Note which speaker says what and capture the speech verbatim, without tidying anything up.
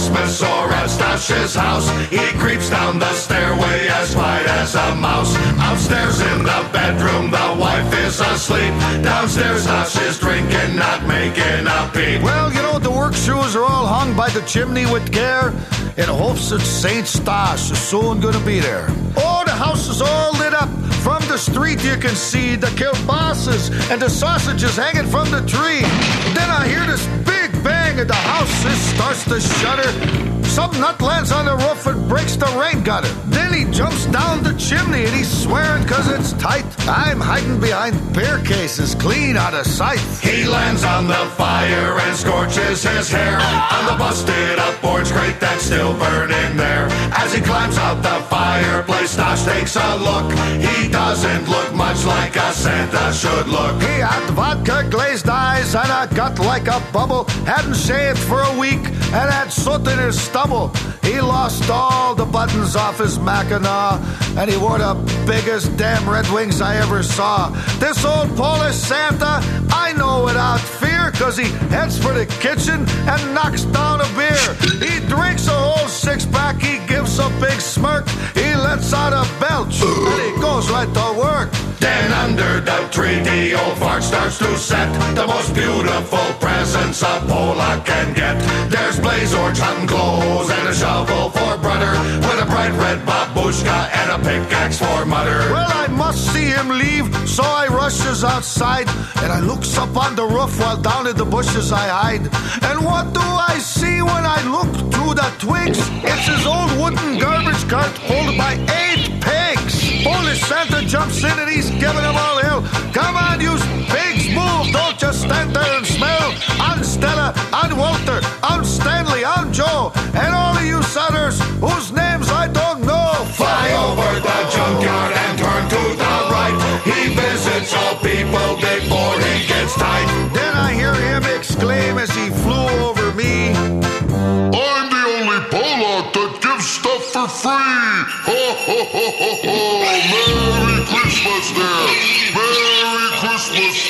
Speaker 1: Christmas or at Stash's house. He creeps down the stairway as quiet as a mouse. Upstairs in the bedroom, the wife is asleep. Downstairs, Stash is drinking, not making a peep.
Speaker 2: Well, you know, the work shoes are all hung by the chimney with care, in hopes that Saint Stash is soon gonna be there. Oh, the house is all lit up. From the street you can see the kielbases and the sausages hanging from the tree. Then I hear this big bang and the house is starts to shudder. Some nut lands on the roof and breaks the rain gutter. Then he jumps down the chimney and he's swearing cause it's tight. I'm hiding behind beer cases, clean out of sight.
Speaker 1: He lands on the fire and scorches his hair on the busted up boards grate that's still burning there. As he climbs out the fireplace, Stash takes a look. He doesn't look much like a Santa should look.
Speaker 2: He had vodka glazed eyes and a gut like a bubble. Hadn't shaved for a week and had soot in his stubble. He lost all the buttons off his Mackinaw and he wore the biggest damn Red Wings I ever saw. This old Polish Santa, I know without fear, cause he heads for the kitchen and knocks down a beer. He drinks a whole six-pack, he gives a big smirk. He lets out a belch and he goes right to work.
Speaker 1: Then under the tree the old fart starts to set the most beautiful presents a Polak can get. There's blaze orange hunting clothes and a shovel for brother, with a bright red babushka and a pickaxe for mother.
Speaker 2: Well, I must see him leave, so I rushes outside and I looks up on the roof while down in the bushes I hide. And what do I see when I look through the twigs? It's his old wooden garbage cart pulled by eight pigs. Polish Santa jumps in and he's giving them all hell. Come on, you pigs, move, don't just stand there and smell. I'm Stella, I'm Walter, I'm Stanley, I'm Joe, and all of you sutters whose names I don't know.
Speaker 1: Fly over the junkyard and turn to the right. He visits all people before he gets tight.
Speaker 2: Then I hear him exclaim as he flew over me,
Speaker 3: I'm the only Polak that gives stuff for free. Ho, ho, ho, ho, ho. Merry Christmas there. Merry Christmas.